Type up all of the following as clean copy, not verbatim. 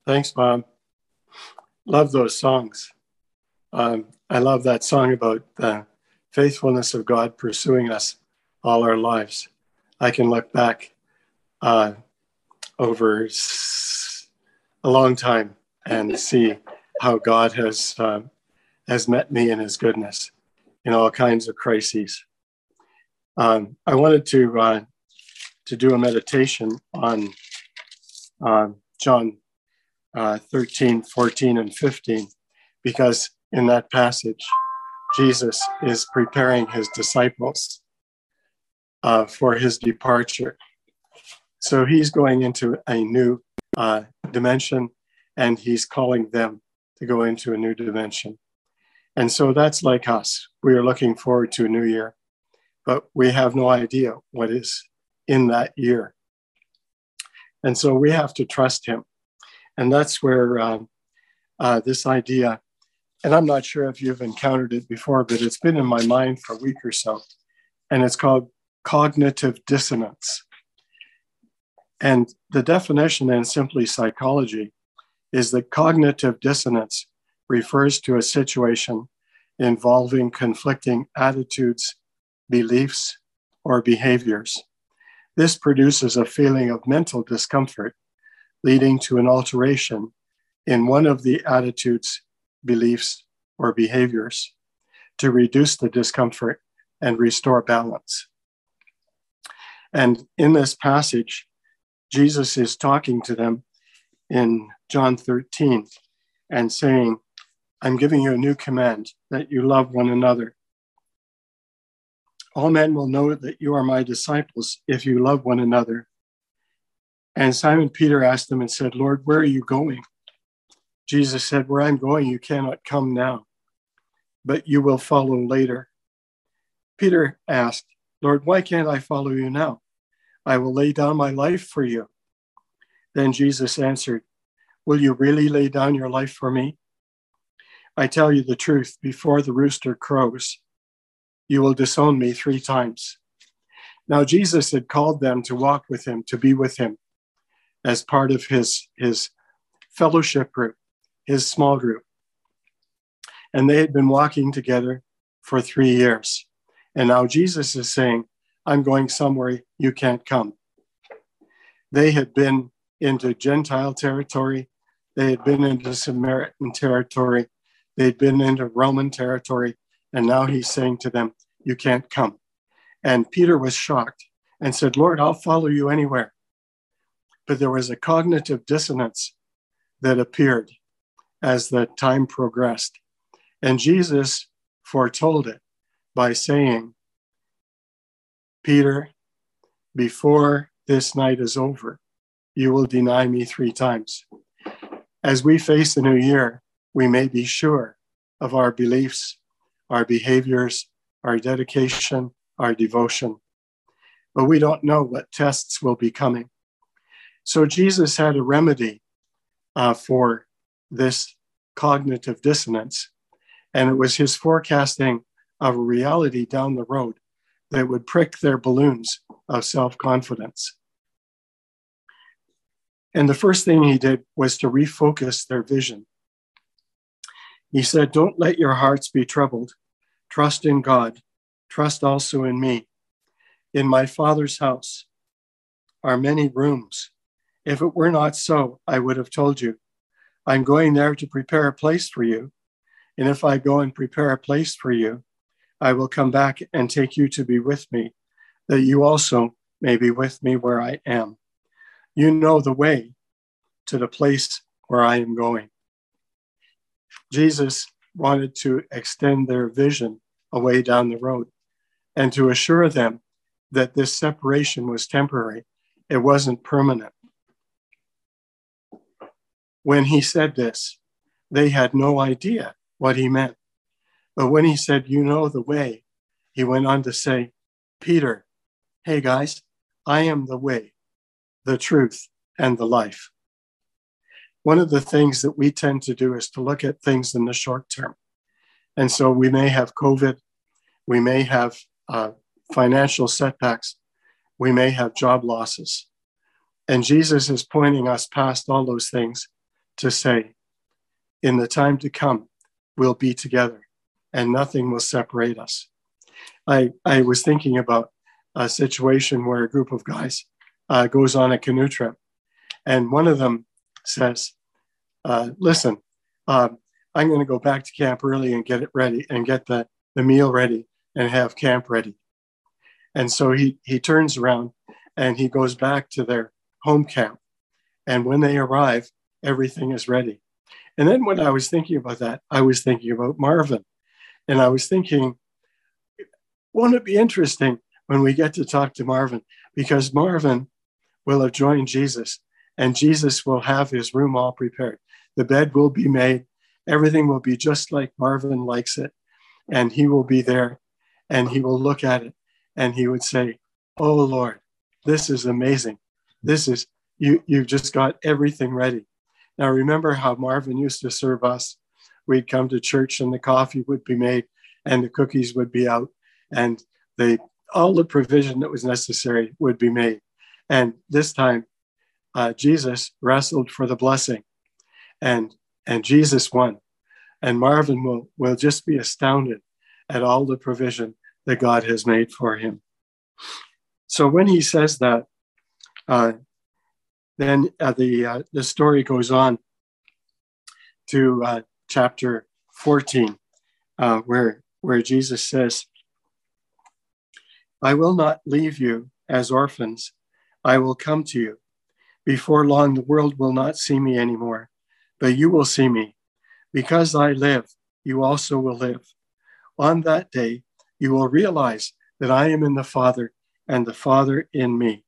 Thanks, Bob. Love those songs. I love that song about the faithfulness of God pursuing us all our lives. I can look back over a long time and see how God has met me in his goodness in all kinds of crises. I wanted to do a meditation on John 13, 14, and 15, because in that passage, Jesus is preparing his disciples for his departure. So he's going into a new dimension, and he's calling them to go into a new dimension. And so that's like us. We are looking forward to a new year, but we have no idea what is in that year. And so we have to trust him. And that's where this idea, and I'm not sure if you've encountered it before, but it's been in my mind for a week or so, and it's called cognitive dissonance. And the definition in Simply Psychology is that cognitive dissonance refers to a situation involving conflicting attitudes, beliefs, or behaviors. This produces a feeling of mental discomfort, leading to an alteration in one of the attitudes, beliefs, or behaviors to reduce the discomfort and restore balance. And in this passage, Jesus is talking to them in John 13 and saying, I'm giving you a new command, that you love one another. All men will know that you are my disciples if you love one another. And Simon Peter asked him and said, Lord, where are you going? Jesus said, where I'm going, you cannot come now, but you will follow later. Peter asked, Lord, why can't I follow you now? I will lay down my life for you. Then Jesus answered, will you really lay down your life for me? I tell you the truth, before the rooster crows, you will disown me 3 times. Now Jesus had called them to walk with him, to be with him as part of his fellowship group, his small group. And they had been walking together for 3 years. And now Jesus is saying, I'm going somewhere you can't come. They had been into Gentile territory. They had been into Samaritan territory. They'd been into Roman territory. And now he's saying to them, you can't come. And Peter was shocked and said, Lord, I'll follow you anywhere. But there was a cognitive dissonance that appeared as the time progressed. And Jesus foretold it by saying, Peter, before this night is over, you will deny me 3 times. As we face the new year, we may be sure of our beliefs, our behaviors, our dedication, our devotion. But we don't know what tests will be coming. So Jesus had a remedy for this cognitive dissonance. And it was his forecasting of a reality down the road that would prick their balloons of self-confidence. And the first thing he did was to refocus their vision. He said, don't let your hearts be troubled. Trust in God. Trust also in me. In my Father's house are many rooms. If it were not so, I would have told you. I'm going there to prepare a place for you. And if I go and prepare a place for you, I will come back and take you to be with me, that you also may be with me where I am. You know the way to the place where I am going. Jesus wanted to extend their vision away down the road and to assure them that this separation was temporary. It wasn't permanent. When he said this, they had no idea what he meant. But when he said, you know the way, he went on to say, Peter, hey guys, I am the way, the truth, and the life. One of the things that we tend to do is to look at things in the short term. And so we may have COVID, we may have financial setbacks, we may have job losses. And Jesus is pointing us past all those things to say, in the time to come, we'll be together and nothing will separate us. I was thinking about a situation where a group of guys goes on a canoe trip, and one of them says, listen, I'm going to go back to camp early and get it ready and get the meal ready and have camp ready. And so he turns around and he goes back to their home camp. And when they arrive, everything is ready. And then when I was thinking about that, I was thinking about Marvin. And I was thinking, won't it be interesting when we get to talk to Marvin? Because Marvin will have joined Jesus and Jesus will have his room all prepared. The bed will be made. Everything will be just like Marvin likes it. And he will be there and he will look at it and he would say, oh, Lord, this is amazing. This is, you've just got everything ready. Now, remember how Marvin used to serve us? We'd come to church and the coffee would be made and the cookies would be out and all the provision that was necessary would be made. And this time, Jesus wrestled for the blessing and Jesus won. And Marvin will just be astounded at all the provision that God has made for him. So when he says that, then the story goes on to chapter 14, where Jesus says, I will not leave you as orphans. I will come to you. Before long, the world will not see me anymore, but you will see me. Because I live, you also will live. On that day, you will realize that I am in the Father and the Father in me,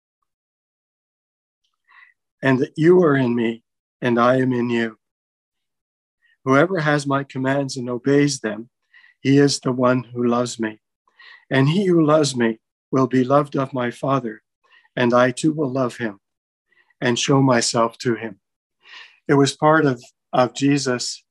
and that you are in me and I am in you. Whoever has my commands and obeys them, he is the one who loves me. And he who loves me will be loved of my Father, and I too will love him and show myself to him. It was part of Jesus'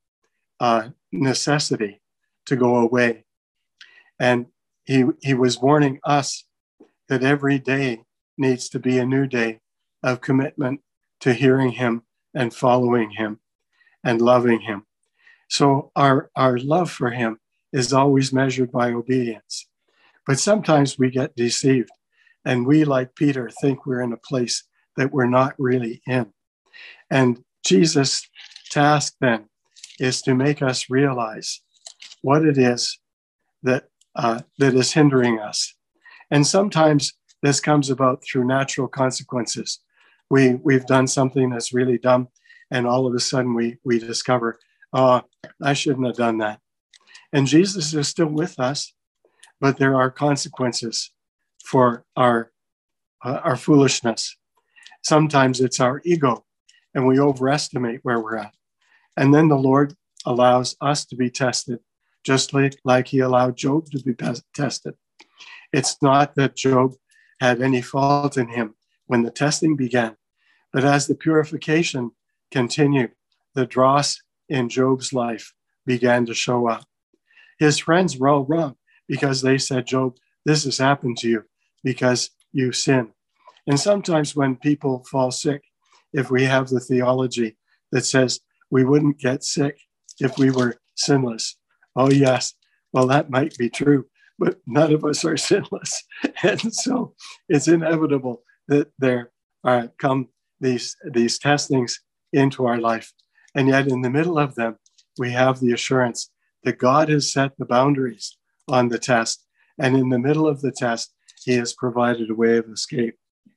necessity to go away. And he was warning us that every day needs to be a new day of commitment to hearing him and following him and loving him. So our love for him is always measured by obedience. But sometimes we get deceived and we, like Peter, think we're in a place that we're not really in. And Jesus' task then is to make us realize what it is that is hindering us. And sometimes this comes about through natural consequences. We've done something that's really dumb, and all of a sudden we discover, oh, I shouldn't have done that. And Jesus is still with us, but there are consequences for our foolishness. Sometimes it's our ego, and we overestimate where we're at. And then the Lord allows us to be tested, just like he allowed Job to be tested. It's not that Job had any fault in him when the testing began, but as the purification continued, the dross in Job's life began to show up. His friends were all wrong because they said, Job, this has happened to you because you sin. And sometimes when people fall sick, if we have the theology that says we wouldn't get sick if we were sinless, oh yes, well, that might be true, but none of us are sinless. And so it's inevitable that there come these testings into our life. And yet in the middle of them, we have the assurance that God has set the boundaries on the test. And in the middle of the test, he has provided a way of escape.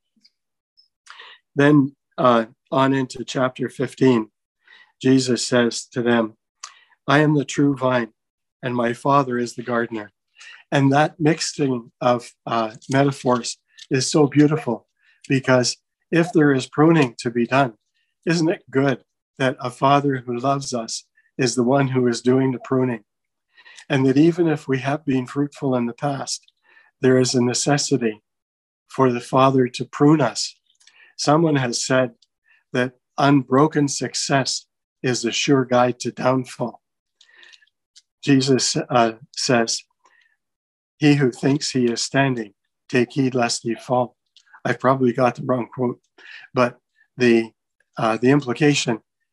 Then on into chapter 15, Jesus says to them, I am the true vine, and my Father is the gardener. And that mixing of metaphors is so beautiful, because if there is pruning to be done, isn't it good that a Father who loves us is the one who is doing the pruning? And that even if we have been fruitful in the past, there is a necessity for the Father to prune us. Someone has said that unbroken success is a sure guide to downfall. Jesus says, he who thinks he is standing, take heed lest he fall. I probably got the wrong quote, but the implication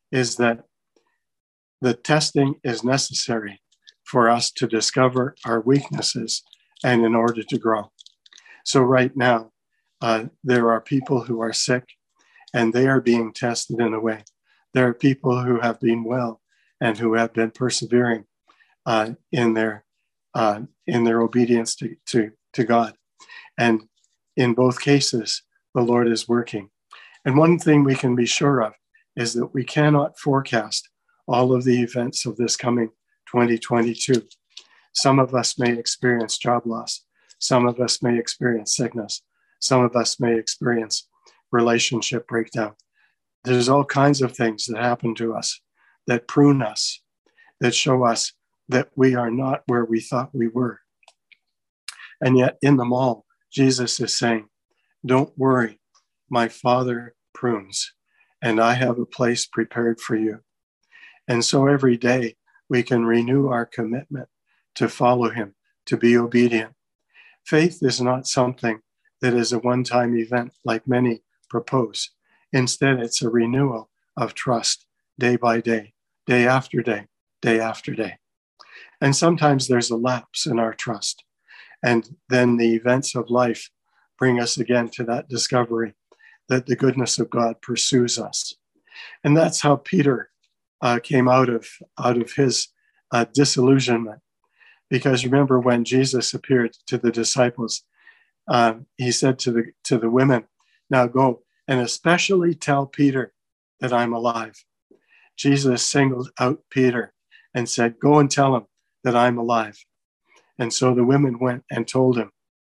is that the testing is necessary for us to discover our weaknesses and in order to grow. So right now, there are people who are sick and they are being tested in a way. There are people who have been well and who have been persevering in their obedience to God. And in both cases, the Lord is working. And one thing we can be sure of is that we cannot forecast all of the events of this coming 2022. Some of us may experience job loss. Some of us may experience sickness. Some of us may experience relationship breakdown. There's all kinds of things that happen to us that prune us, that show us that we are not where we thought we were. And yet in them all, Jesus is saying, don't worry, my Father prunes, and I have a place prepared for you. And so every day we can renew our commitment to follow him, to be obedient. Faith is not something that is a one-time event like many propose. Instead, it's a renewal of trust day by day, day after day, day after day. And sometimes there's a lapse in our trust. And then the events of life bring us again to that discovery that the goodness of God pursues us. And that's how Peter came out of his disillusionment. Because remember, when Jesus appeared to the disciples, he said to the women, now go and especially tell Peter that I'm alive. Jesus singled out Peter and said, go and tell him that I'm alive. And so the women went and told him.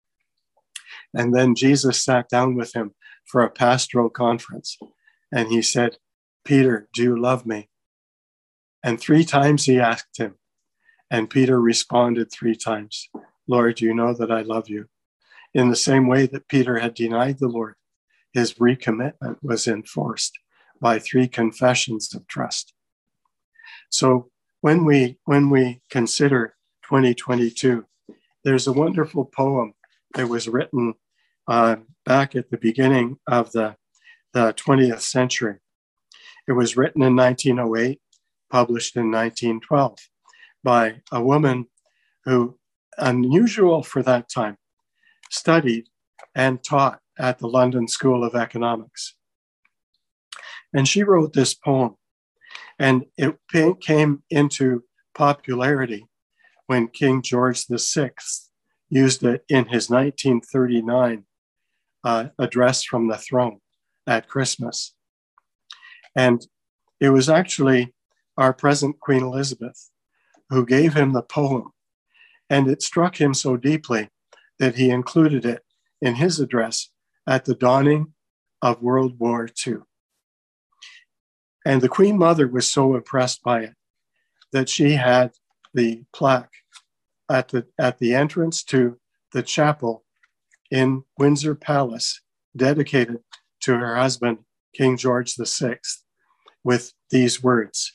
And then Jesus sat down with him for a pastoral conference. And he said, Peter, do you love me? And 3 times he asked him. And Peter responded 3 times, Lord, you know that I love you. In the same way that Peter had denied the Lord, his recommitment was enforced by 3 confessions of trust. So when we consider 2022, there's a wonderful poem that was written back at the beginning of the 20th century. It was written in 1908, published in 1912 by a woman who, unusual for that time, studied and taught at the London School of Economics. And she wrote this poem, and it came into popularity when King George VI used it in his 1939 address from the throne at Christmas. And it was actually our present Queen Elizabeth who gave him the poem. And it struck him so deeply that he included it in his address at the dawning of World War II. And the Queen Mother was so impressed by it that she had the plaque at the entrance to the chapel in Windsor Palace dedicated to her husband, King George VI, with these words.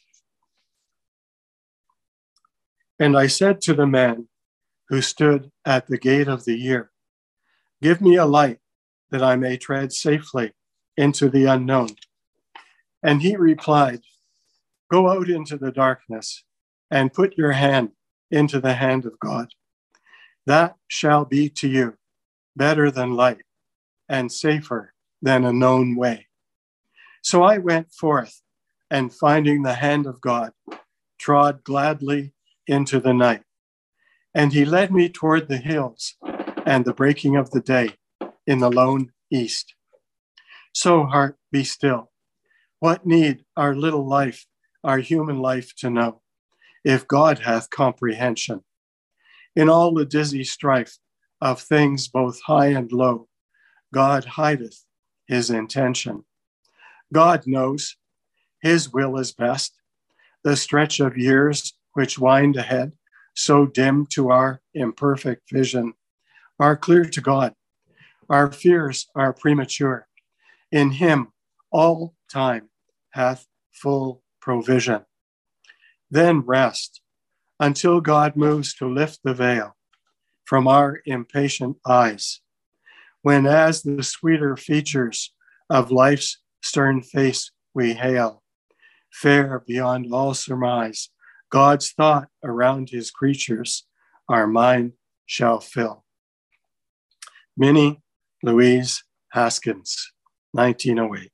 And I said to the man who stood at the gate of the year, give me a light that I may tread safely into the unknown. And he replied, go out into the darkness and put your hand into the hand of God. That shall be to you better than light and safer than a known way. So I went forth and finding the hand of God, trod gladly into the night. And he led me toward the hills and the breaking of the day in the lone east. So heart, be still. What need our little life, our human life to know, if God hath comprehension? In all the dizzy strife of things both high and low, God hideth his intention. God knows his will is best. The stretch of years which wind ahead, so dim to our imperfect vision, are clear to God. Our fears are premature. In him all time hath full provision. Then rest until God moves to lift the veil from our impatient eyes, when as the sweeter features of life's stern face we hail, fair beyond all surmise. God's thought around his creatures, our mind shall fill. Minnie Louise Haskins, 1908.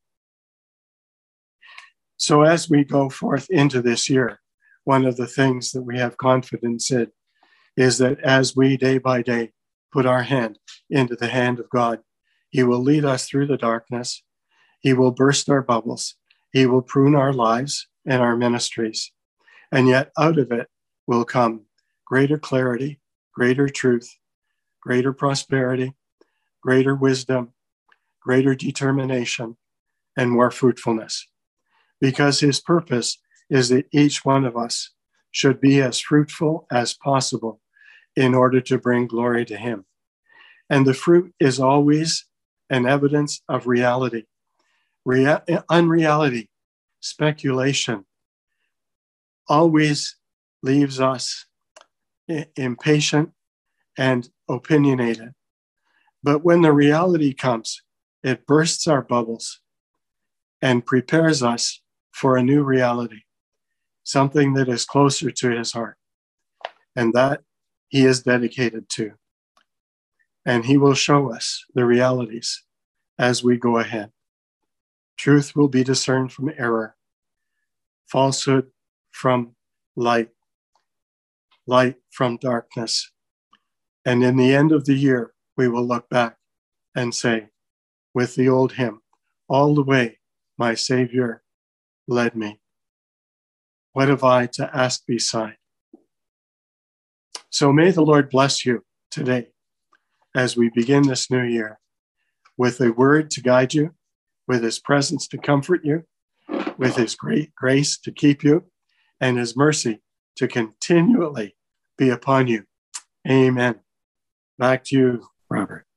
So as we go forth into this year, one of the things that we have confidence in is that as we day by day put our hand into the hand of God, he will lead us through the darkness. He will burst our bubbles. He will prune our lives and our ministries. And yet out of it will come greater clarity, greater truth, greater prosperity, greater wisdom, greater determination, and more fruitfulness. Because his purpose is that each one of us should be as fruitful as possible in order to bring glory to him. And the fruit is always an evidence of reality. Unreality, speculation, always leaves us impatient and opinionated. But when the reality comes, it bursts our bubbles and prepares us for a new reality, something that is closer to his heart, and that he is dedicated to. And he will show us the realities as we go ahead. Truth will be discerned from error, falsehood from light, light from darkness. And in the end of the year, we will look back and say, with the old hymn, all the way my Savior led me. What have I to ask beside? So may the Lord bless you today as we begin this new year with a word to guide you, with his presence to comfort you, with his great grace to keep you, and his mercy to continually be upon you. Amen. Back to you, Robert.